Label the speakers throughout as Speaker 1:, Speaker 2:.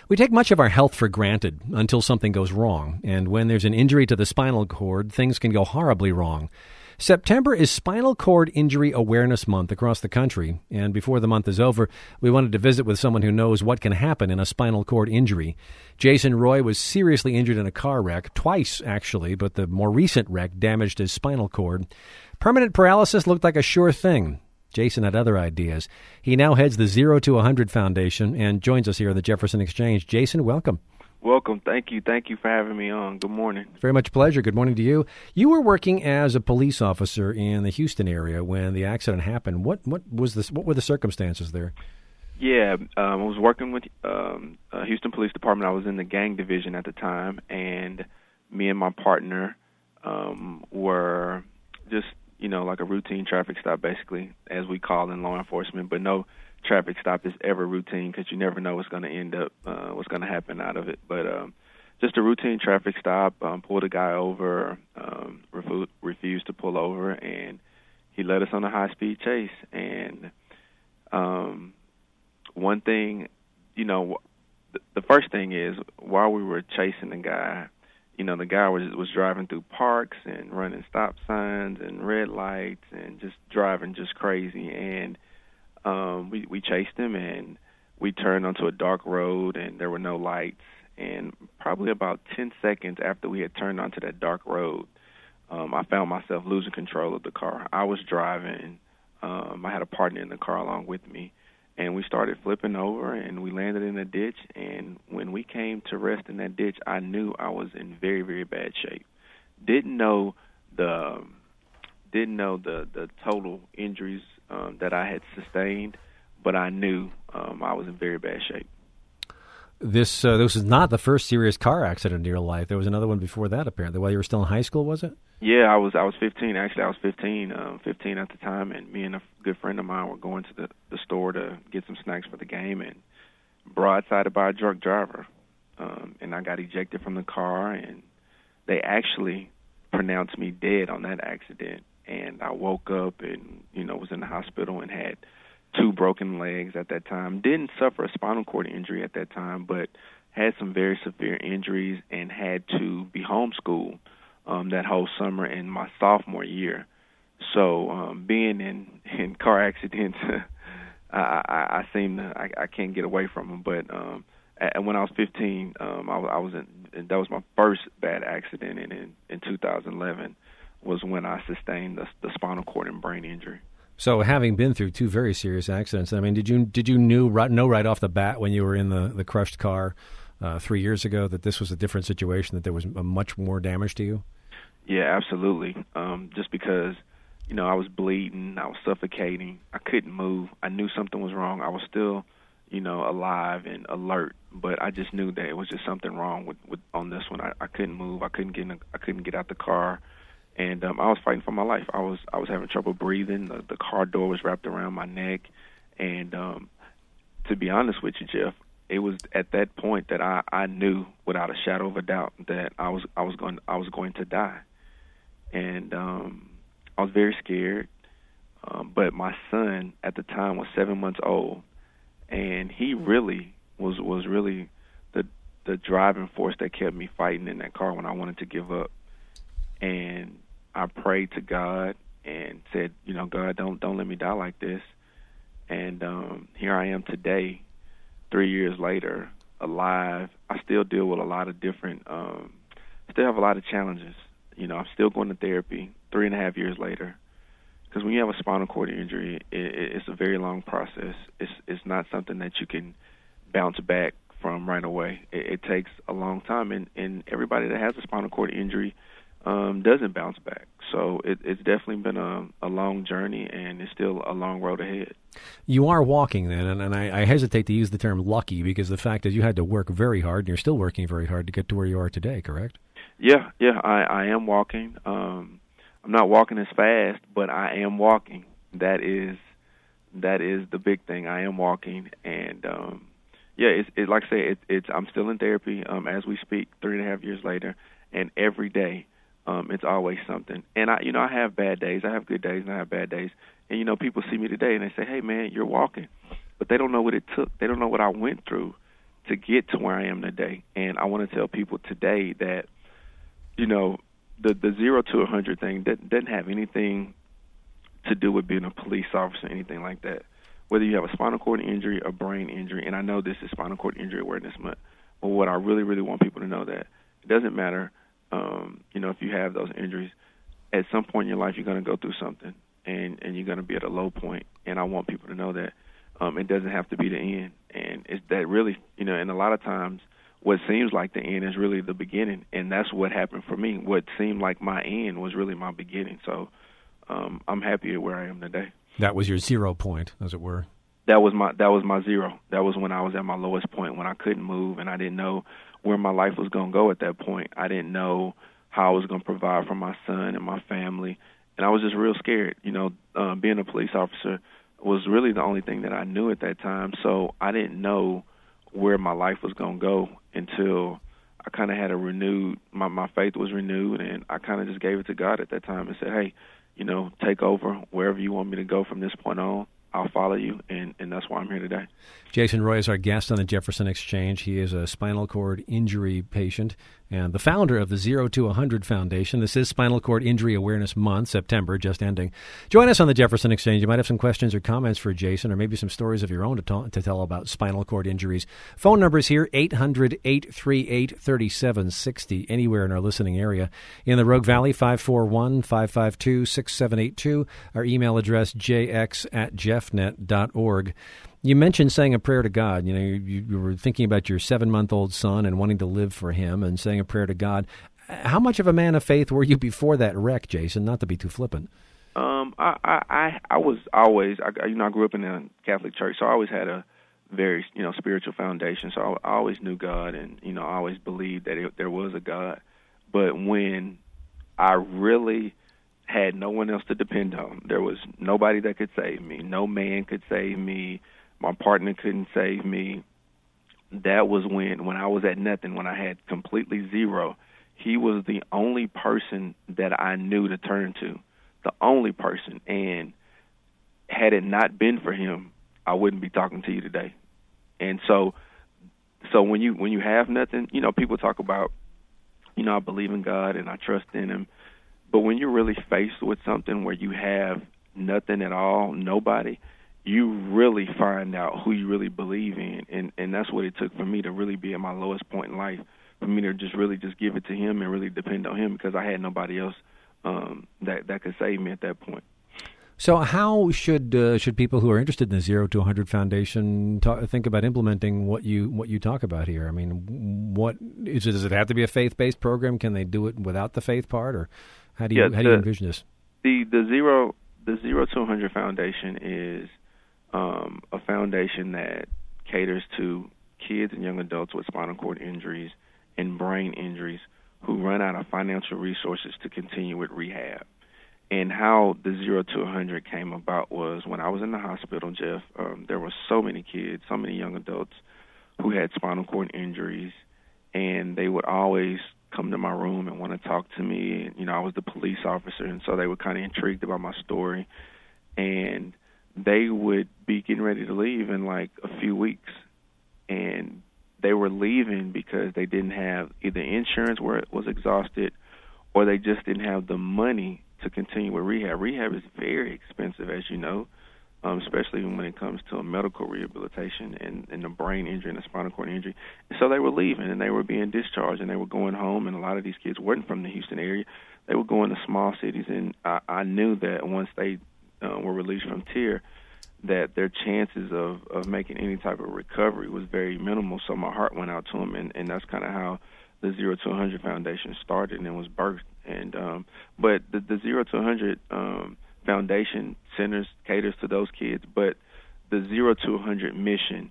Speaker 1: We take much of our health for granted until something goes wrong, and when there's an injury to the spinal cord, things can go horribly wrong. September is Spinal Cord Injury Awareness Month across the country, and before the month is over, we wanted to visit with someone who knows what can happen in a spinal cord injury. Jason Roy was seriously injured in a car wreck, twice actually, but the more recent wreck damaged his spinal cord. Permanent paralysis looked like a sure thing. Jason had other ideas. He now heads the 0 to 100 Foundation and joins us here at the Jefferson Exchange. Jason, welcome.
Speaker 2: Welcome. Thank you. Thank you for having me on. Good morning.
Speaker 1: Very much a pleasure. Good morning to you. You were working as a police officer in the Houston area when the accident happened. What was this? What were the circumstances there?
Speaker 2: Yeah, I was working with Houston Police Department. I was in the gang division at the time, and me and my partner were just like a routine traffic stop, basically, as we call in law enforcement. But no traffic stop is ever routine because you never know what's going to end up, what's going to happen out of it. But just a routine traffic stop, pulled a guy over, refused to pull over, and he led us on a high-speed chase. And one thing, the first thing is, while we were chasing the guy, the guy was driving through parks and running stop signs and red lights and just driving just crazy. And we chased him, and we turned onto a dark road, and there were no lights. And probably about 10 seconds after we had turned onto that dark road, I found myself losing control of the car. I was driving. I had a partner in the car along with me. And we started flipping over, and we landed in a ditch. And when we came to rest in that ditch, I knew I was in very, very bad shape. Didn't know the total injuries that I had sustained, but I knew I was in very bad shape.
Speaker 1: This was not the first serious car accident in your life. There was another one before that, apparently. While you were still in high school, was it?
Speaker 2: Yeah, I was 15. Actually, I was 15 at the time, and me and a good friend of mine were going to the store to get some snacks for the game, and broadsided by a drunk driver. And I got ejected from the car, and they actually pronounced me dead on that accident. And I woke up and, was in the hospital and had 2 broken legs at that time. Didn't suffer a spinal cord injury at that time, but had some very severe injuries and had to be homeschooled that whole summer in my sophomore year. So being in car accidents, I can't get away from them. But and when I was 15, that was my first bad accident, and in 2011 was when I sustained the spinal cord and brain injury.
Speaker 1: So, having been through 2 very serious accidents, I mean, did you know right off the bat when you were in the crushed car 3 years ago that this was a different situation, that there was much more damage to you? Yeah,
Speaker 2: absolutely. Just because, I was bleeding, I was suffocating, I couldn't move. I knew something was wrong. I was still, alive and alert, but I just knew that it was just something wrong with on this one. I couldn't move. I couldn't get out the car. And I was fighting for my life. I was having trouble breathing. The car door was wrapped around my neck, and to be honest with you, Jeff, it was at that point that I knew without a shadow of a doubt that I was going to die, and I was very scared. But my son at the time was 7 months old, and he really was really the driving force that kept me fighting in that car when I wanted to give up. And I prayed to God and said, God, don't let me die like this. And here I am today, 3 years later, alive. I still deal with a lot of different, still have a lot of challenges. I'm still going to therapy 3.5 years later. Because when you have a spinal cord injury, it's a very long process. It's not something that you can bounce back from right away. It takes a long time, and everybody that has a spinal cord injury doesn't bounce back. So it's definitely been a long journey, and it's still a long road ahead.
Speaker 1: You are walking then, and I hesitate to use the term lucky because the fact is you had to work very hard, and you're still working very hard to get to where you are today, correct?
Speaker 2: Yeah, I am walking. I'm not walking as fast, but I am walking. That is the big thing. I am walking, and it's like I say, I'm still in therapy as we speak, 3.5 years later, and every day. It's always something. And I have bad days. I have good days and I have bad days. And, people see me today and they say, hey, man, you're walking. But they don't know what it took. They don't know what I went through to get to where I am today. And I want to tell people today that, you know, the 0 to 100 thing doesn't have anything to do with being a police officer or anything like that. Whether you have a spinal cord injury or brain injury, and I know this is Spinal Cord Injury Awareness Month, but what I really, really want people to know that it doesn't matter, you know, if you have those injuries, at some point in your life you're going to go through something, and you're going to be at a low point, and I want people to know that it doesn't have to be the end, and it's that really, you know, and a lot of times what seems like the end is really the beginning, and that's what happened for me. What seemed like my end was really my beginning, so I'm happy where I am today.
Speaker 1: That was your 0 point, as it were.
Speaker 2: That was my 0. That was when I was at my lowest point, when I couldn't move, and I didn't know where my life was going to go at that point. I didn't know how I was going to provide for my son and my family, and I was just real scared. You know, being a police officer was really the only thing that I knew at that time, so I didn't know where my life was going to go until I kind of had a renewed, my faith was renewed, and I kind of just gave it to God at that time and said, hey, you know, take over wherever you want me to go from this point on. I'll follow you, and that's why I'm here today.
Speaker 1: Jason Roy is our guest on the Jefferson Exchange. He is a spinal cord injury patient and the founder of the 0 to 100 Foundation. This is Spinal Cord Injury Awareness Month, September, just ending. Join us on the Jefferson Exchange. You might have some questions or comments for Jason, or maybe some stories of your own to tell about spinal cord injuries. Phone numbers here, 800-838-3760, anywhere in our listening area. In the Rogue Valley, 541-552-6782. Our email address, jx@jeffnet.org. You mentioned saying a prayer to God. You know, you were thinking about your 7-month-old son and wanting to live for him and saying a prayer to God. How much of a man of faith were you before that wreck, Jason? Not to be too flippant.
Speaker 2: I was always, you know, I grew up in a Catholic church, so I always had a very, you know, spiritual foundation. So I always knew God, and, you know, I always believed that there was a God. But when I really had no one else to depend on, there was nobody that could save me. No man could save me. My partner couldn't save me. That was when I was at nothing, when I had completely zero. He was the only person that I knew to turn to, the only person. And had it not been for him, I wouldn't be talking to you today. And so when you have nothing, you know, people talk about, you know, I believe in God and I trust in him. But when you're really faced with something where you have nothing at all, nobody, you really find out who you really believe in. And that's what it took for me to really be at my lowest point in life, for me to just give it to him and really depend on him, because I had nobody else that could save me at that point.
Speaker 1: So how should people who are interested in the 0 to 100 Foundation think about implementing what you talk about here? I mean, does it have to be a faith-based program? Can they do it without the faith part, or how do you envision this?
Speaker 2: The 0 to 100 Foundation is a foundation that caters to kids and young adults with spinal cord injuries and brain injuries who run out of financial resources to continue with rehab. And how the 0 to 100 came about was when I was in the hospital, Jeff, there were so many kids, so many young adults who had spinal cord injuries, and they would always come to my room and want to talk to me. And, you know, I was the police officer, and so they were kind of intrigued about my story. And they would be getting ready to leave in like a few weeks, and they were leaving because they didn't have either insurance where it was exhausted, or they just didn't have the money to continue with rehab. Rehab is very expensive, as you know, especially when it comes to a medical rehabilitation and the brain injury and the spinal cord injury. And so they were leaving, and they were being discharged, and they were going home, and a lot of these kids weren't from the Houston area. They were going to small cities, and I knew that once they were released from TIR, that their chances of making any type of recovery was very minimal. So my heart went out to them, and that's kind of how the 0 to 100 Foundation started and was birthed. And but the 0 to 100 Foundation caters to those kids, but the 0 to 100 mission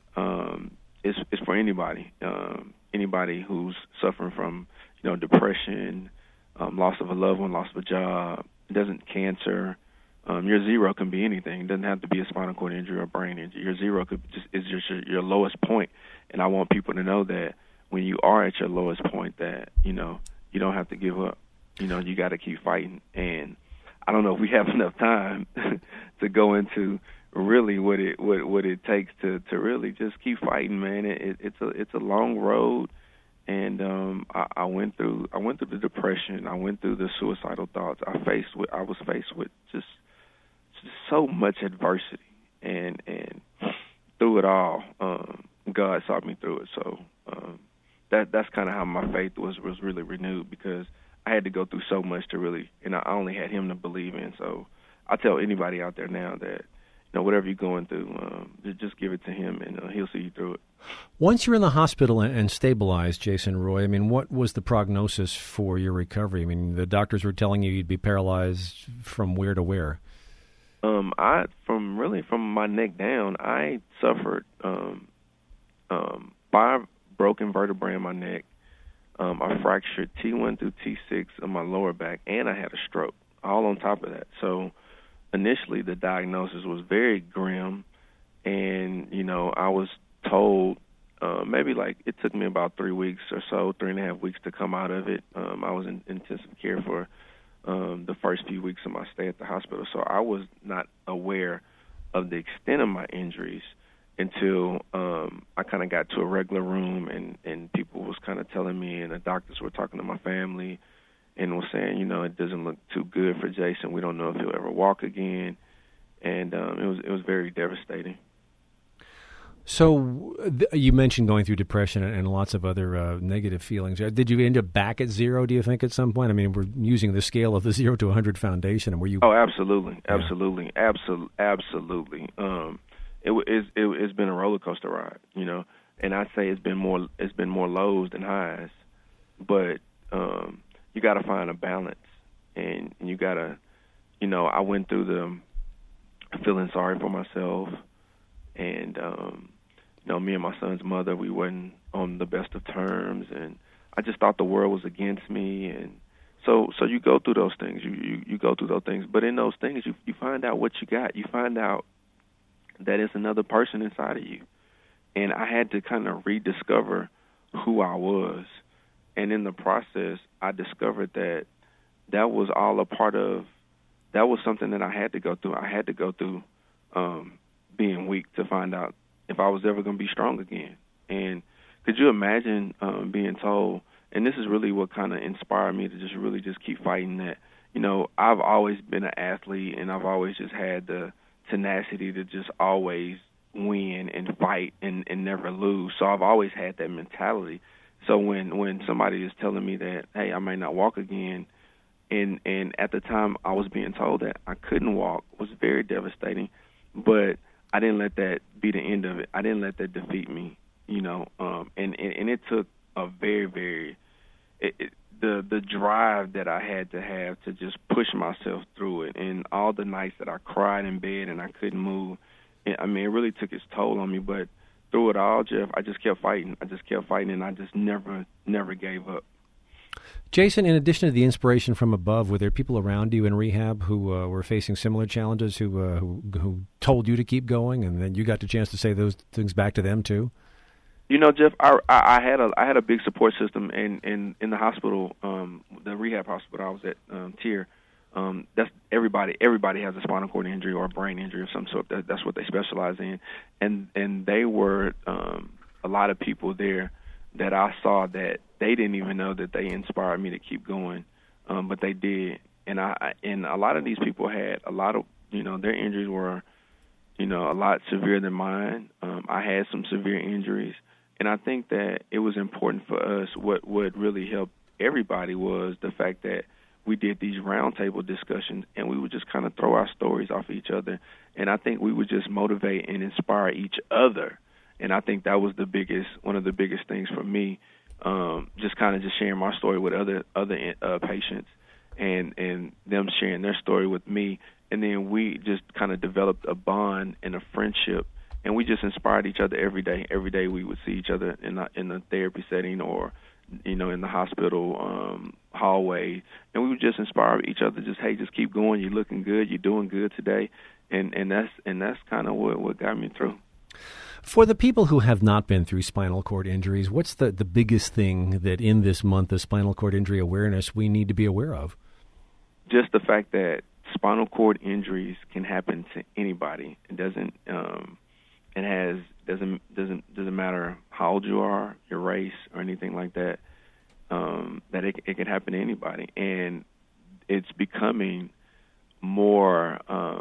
Speaker 2: is for anybody who's suffering from, you know, depression, loss of a loved one, loss of a job, cancer. Your 0 can be anything. It doesn't have to be a spinal cord injury or a brain injury. Your 0 is just your lowest point. And I want people to know that when you are at your lowest point, that, you know, you don't have to give up. You know, you got to keep fighting. And I don't know if we have enough time to go into really what it takes to really just keep fighting, man. It's a long road, and I went through the depression. I went through the suicidal thoughts. I was faced with just so much adversity, and through it all, God saw me through it. So that's kind of how my faith was really renewed, because I had to go through so much to really, and I only had Him to believe in. So I tell anybody out there now that, whatever you're going through, just give it to Him, and He'll see you through it.
Speaker 1: Once you're in the hospital and stabilized, Jason Roy, I mean, what was the prognosis for your recovery? I mean, the doctors were telling you you'd be paralyzed from where to where? From my neck down, I suffered 5 broken vertebrae in my neck. I fractured T1 through T6 on my lower back, and I had a stroke, all on top of that. So initially the diagnosis was very grim, and, I was told it took me about 3 weeks or so, 3.5 weeks to come out of it. I was in intensive care for the first few weeks of my stay at the hospital, so I was not aware of the extent of my injuries until I kind of got to a regular room, and people was kind of telling me, and the doctors were talking to my family and was saying, it doesn't look too good for Jason. We don't know if he'll ever walk again, and it was very devastating. So you mentioned going through depression and lots of other negative feelings. Did you end up back at zero, do you think, at some point? I mean, we're using the scale of the 0 to 100 foundation. And were you?
Speaker 2: Oh, absolutely. Absolutely. It's been a roller coaster ride, and I'd say it's been more lows than highs, but you got to find a balance, and you got to, I went through the feeling sorry for myself, and me and my son's mother, we weren't on the best of terms, and I just thought the world was against me, and so you go through those things, you go through those things, but in those things you find out what you got. You find out that it's another person inside of you, and I had to kind of rediscover who I was, and in the process, I discovered that was all a part of, that was something that I had to go through. I had to go through being weak to find out if I was ever going to be strong again. And could you imagine being told, and this is really what kind of inspired me to just keep fighting, that, I've always been an athlete, and I've always just had the tenacity to just always win and fight and never lose. So I've always had that mentality. So when somebody is telling me that, hey, I may not walk again, and at the time I was being told that I couldn't walk, was very devastating. But I didn't let that be the end of it. I didn't let that defeat me, and it took a very, very, the drive that I had to have to just push myself through it, and all the nights that I cried in bed and I couldn't move. It really took its toll on me, but through it all, Jeff, I just kept fighting. And I just never gave up.
Speaker 1: Jason, in addition to the inspiration from above, were there people around you in rehab who were facing similar challenges, who told you to keep going, and then you got the chance to say those things back to them too?
Speaker 2: Jeff, I had a big support system in the hospital, the rehab hospital I was at, TIER. That's everybody has a spinal cord injury or a brain injury of some sort. That's what they specialize in, and they were a lot of people there that I saw that they didn't even know that they inspired me to keep going, but they did. And a lot of these people had a lot of, their injuries were, a lot severe than mine. I had some severe injuries, and I think that it was important for us. What really helped everybody was the fact that we did these roundtable discussions, and we would just kind of throw our stories off each other, and I think we would just motivate and inspire each other. And I think that was one of the biggest things for me, just sharing my story with other patients, and them sharing their story with me, and then we just kind of developed a bond and a friendship, and we just inspired each other every day. Every day we would see each other in the therapy setting, or in the hospital hallway, and we would just inspire each other. Just, hey, just keep going. You're looking good. You're doing good today, and that's kind of what got me through.
Speaker 1: For the people who have not been through spinal cord injuries, what's the biggest thing that in this month of spinal cord injury awareness we need to be aware of?
Speaker 2: Just the fact that spinal cord injuries can happen to anybody. It doesn't matter how old you are, your race, or anything like that. That it can happen to anybody, and it's becoming more.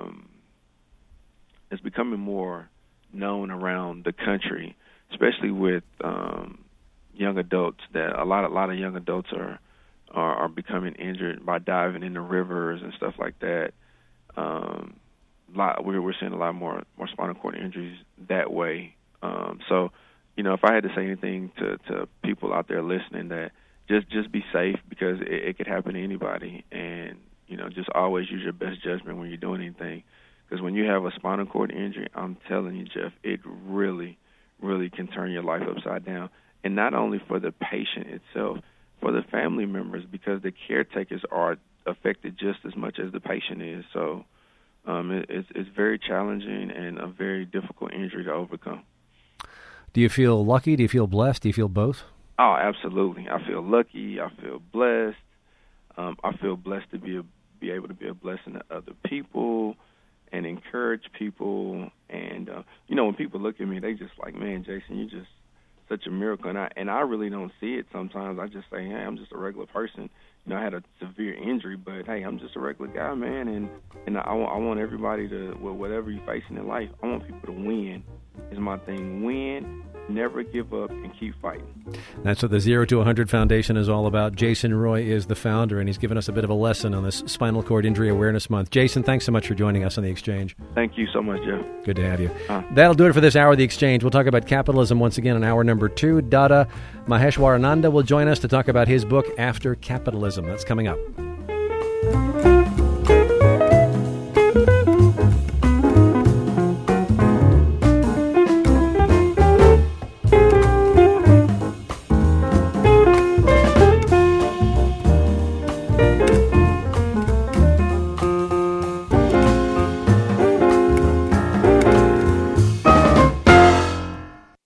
Speaker 2: It's becoming more known around the country, especially with young adults. That a lot of young adults are becoming injured by diving into rivers and stuff like that. We're seeing a lot more spinal cord injuries that way. So, if I had to say anything to people out there listening, that just be safe, because it could happen to anybody, and just always use your best judgment when you're doing anything. Because when you have a spinal cord injury, I'm telling you, Jeff, it really, really can turn your life upside down. And not only for the patient itself, for the family members, because the caretakers are affected just as much as the patient is. So it's very challenging and a very difficult injury to overcome.
Speaker 1: Do you feel lucky? Do you feel blessed? Do you feel both?
Speaker 2: Oh, absolutely. I feel lucky. I feel blessed. I feel blessed to be able to be a blessing to other people and encourage people. And, when people look at me, they just like, man, Jason, you're just such a miracle. And I really don't see it sometimes. I just say, hey, I'm just a regular person. I had a severe injury, but, hey, I'm just a regular guy, man. And I want everybody to, whatever you're facing in life, I want people to win is my thing. Win, never give up, and keep fighting. That's
Speaker 1: what the 0 to 100 Foundation is all about. Jason Roy is the founder, and he's given us a bit of a lesson on this Spinal Cord Injury Awareness Month. Jason, thanks so much for joining us on The Exchange.
Speaker 2: Thank you so much, Jeff.
Speaker 1: Good to have you. That'll do it for this hour of The Exchange. We'll talk about capitalism once again in hour number 2. Dada Maheshwarananda will join us to talk about his book, After Capitalism. That's coming up.